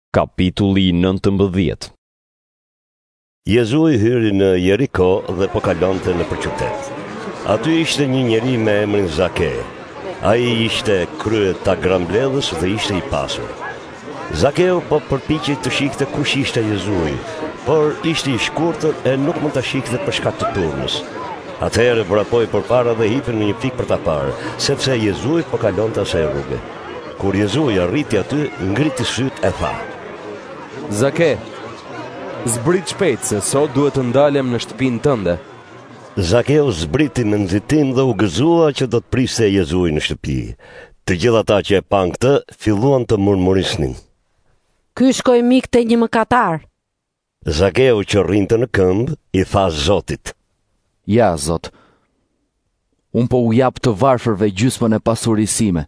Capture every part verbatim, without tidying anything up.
Kapitulli nëntëmbëdhjetë. Jezu i hyri në Jeriko dhe po kalonte nëpër qytet. Aty ishte një njeri me emrin Zake. Ai ishte krye ta grambledhës dhe ishte i pasur. Zakeu po përpiqej të shikte kush ishte Jezui, por ishte i shkurtër e nuk mund ta shikte për shkak të turnës. Atëherë vrapoi përpara dhe hipi në një pikë për ta parë, sepse Jezui po kalonte asaj rruge. Kur Jezui arriti aty, ngriti syt e tha: Zake, zbrit shpejt se sot duhet të ndalem në shtëpinë tënde. Zakeu zbriti me nxitim dhe u gëzua që do të priste Jezui në shtëpi. Të gjithë ata që e pan këtë, filluan të murmurisnin: Ky shkoi mik te një mëkatar. Zakeu që rrinte në këmbë i tha Zotit: Ja, Zot, unë po u jap të varfërve gjysmën e pasurisime.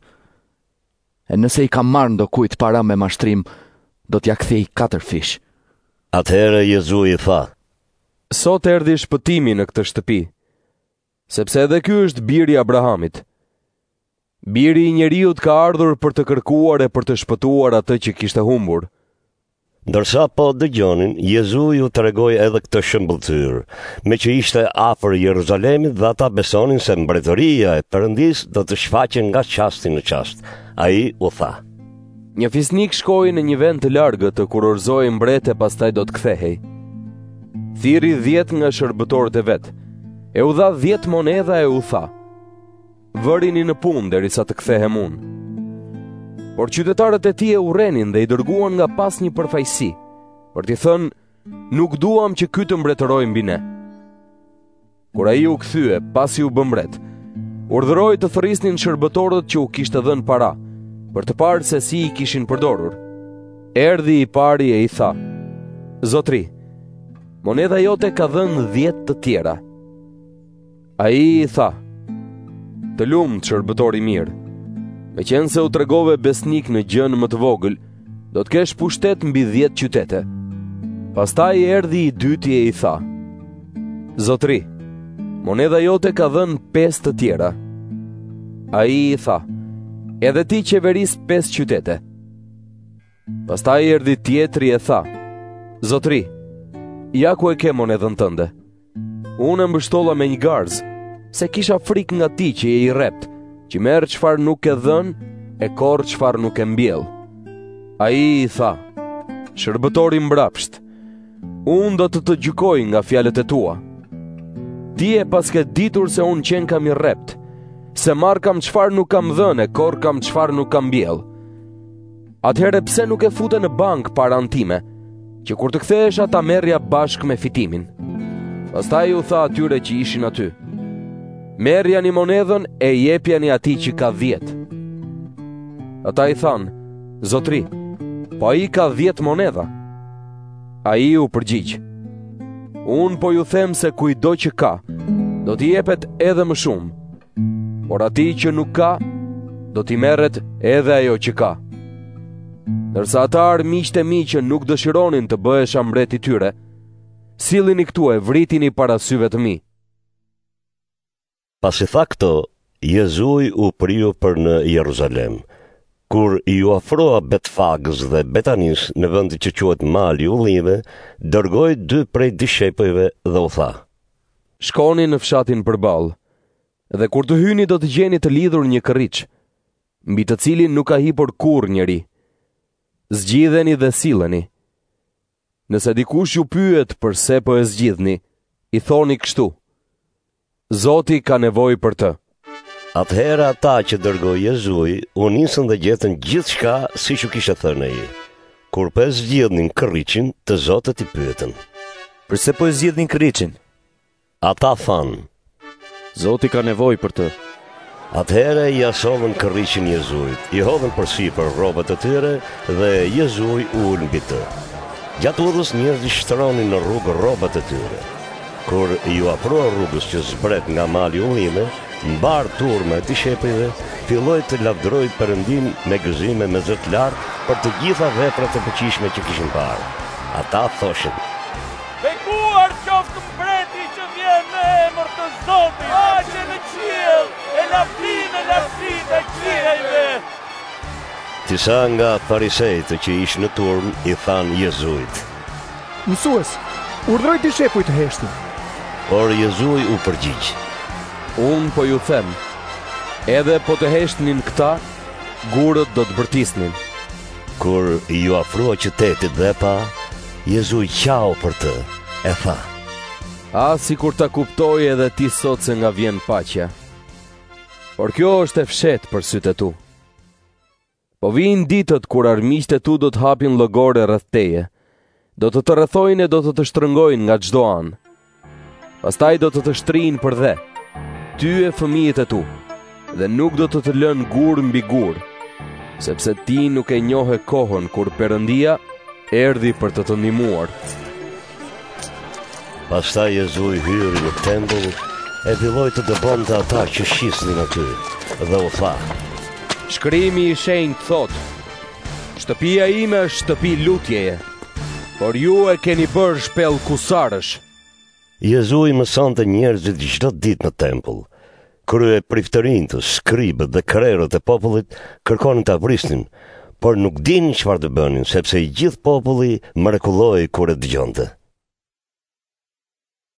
E nëse i kam marrë ndokujt para me mashtrim, do t'ja kthej katër fish. Atëherë Jezu i tha: Sot erdhi shpëtimi në këtë shtëpi, sepse edhe ky është biri i Abrahamit. Biri i njeriut ka ardhur për të kërkuar e për të shpëtuar atë që kishte humbur. Ndërsa po dëgjonin, Jezu ju tregoi edhe këtë shëmbulltyr, me që ishte afër Jeruzalemit dhe ata besonin se mbretëria e Perëndis do të shfaqen nga qasti në qast. Ai u tha: Një fisnik shkoi në një vend të largët të kurorëzoi mbret e pastaj do të kthehej. Thiri dhjetë nga shërbëtorët e vet, e u dha dhjetë monedha e u tha: Vërini në punë derisa të kthehem unë. Por qytetarët e tij e urrenin dhe i dërguan nga pas një përfaqësi, për t'i thënë: Nuk duam që ky të mbretërojë mbi ne. Kur ai u kthye, pasi u bë mbret, urdhëroi të thërrisnin shërbëtorët që u kishte dhënë para, për të parë se si i kishin përdorur. Erdhi i pari e i tha: Zotri, monedha jote ka dhënë dhjetë të tjera. Ai i tha: Të lumt, shërbëtori mirë, me qenë se u tregove besnik në gjën më të vogël, do të kesh pushtet mbi dhjetë qytete. Pastaj erdhi i dyti e i tha: Zotri, monedha jote ka dhënë pesë të tjera. Ai i tha: Edhe ti qeveris pesë qytete. Pastaj erdhi tjetri e tha: Zotri, ja ku e ke monedhën tënde. Unë e mbështolla me një garz, se kisha frikë nga ti që je i rrept, që merr çfarë nuk e dhën e korr çfarë nuk e mbjell. Ai i tha: Shërbëtori mbrapsht, unë do të të gjykoj nga fjalët e tua. Ti e paske ditur se unë qenë kam i rrept, se marr kam çfarë nuk kam dhënë e korr kam çfarë nuk kam mbjell. Atëherë pse nuk e fute në bank paranë time, që kur të kthehesha ta merrja bashkë me fitimin? Pastaj u tha atyre që ishin aty: Merrjani monedhën e jepjani atij që ka dhjetë. Ata i thanë: Zotri, po ai ka dhjetë monedha. Ai u përgjigj: Unë po ju them se kujdo që ka, do t'i jepet edhe më shumë, por atij që nuk ka, do t'i merret edhe ajo që ka. Ndërsa ata armiqtë e mi që nuk dëshironin të bëhesha mbret i tyre, sillini këtu e vritini para syve të mi. Pasi tha këto, Jezui u priu për në Jeruzalem. Kur i u afroa Betfagës dhe Betanis në vendi që quhet Mali i Ullive, dërgoi dy prej dishepujve dhe u tha: Shkoni në fshatin përballë, dhe kur të hyni do të gjeni të lidhur një kërriç, mbi të cilin nuk ka hipur kurrë njeri. Zgjidheni dhe silleni. Nëse dikush ju pyet pse po e zgjidhni, i thoni kështu: Zoti ka nevojë për të. Atëherë ata që dërgoi Jezui u nisën dhe gjetën gjithçka siç u kishte thënë ai. Kur po e zgjidhnin kërriçin, të zotët i pyetën: Përse po e zgjidhnin kërriçin? Ata thanë: Zoti ka nevojë për të. Atëherë i asovën kërriçin Jezuit, i hodhën përsipër rrobat e tyre dhe Jezui ul mbi të. Gjatë udhës njerëzit shtronin në rrugë rrobat e tyre. Kur ju afrua rrugës që zbret nga Mali i Ullive, mbar turma e dishepujve filloi të lavdëroi Perëndin me gëzime me zë të lartë për të gjitha veprat e fuqishme që kishin parë. Ata thoshin: Bekuar qoftë mbreti që vjen në emër të Zotit. Paqe në qiell, e lavdime, lartësinë e qiejve. Disa nga farisejtë që ishë në turm i thanë Jezuit. Mësues, urdhroj ti shefuj të heshtin. Por Jezuj u përgjigj. Unë po ju them, edhe po të heshtnin këta, gurët do të bërtisnin. Kur ju afrua qytetit dhe pa, Jezuj qau për të, e tha. A si kur ta kuptoj edhe ti sot se nga vjen paqja. Por kjo është e fshet për sytë e tu. Po vinë ditët kur armiqtë e tu do të hapin llogore rreth teje. Do të të rrethojnë e do të të shtrëngojnë nga çdo anë. Pastaj do të të shtrinë për dhe, ty e fëmijët e tu, dhe nuk do të të lënë gur mbi gur, sepse ti nuk e njohe kohën kur Perëndia erdhi për të të ndihmuar. Pastaj Jezuj hyri në tempull e filloi të dëbonte ata që shisnin aty, dhe u tha. Shkrimi i shenjtë thot: Shtëpia ime është shtëpi lutjeje, por ju e keni bërë shpellë kusarësh. Jezuj mësonte njerëzit çdo ditë në tempull. Krye priftërinjtë, skribët dhe krerët e popullit kërkonin ta vrisnin, por nuk dinin çfarë të bënin, sepse i gjithë populli mrekulloi kur e dëgjonte.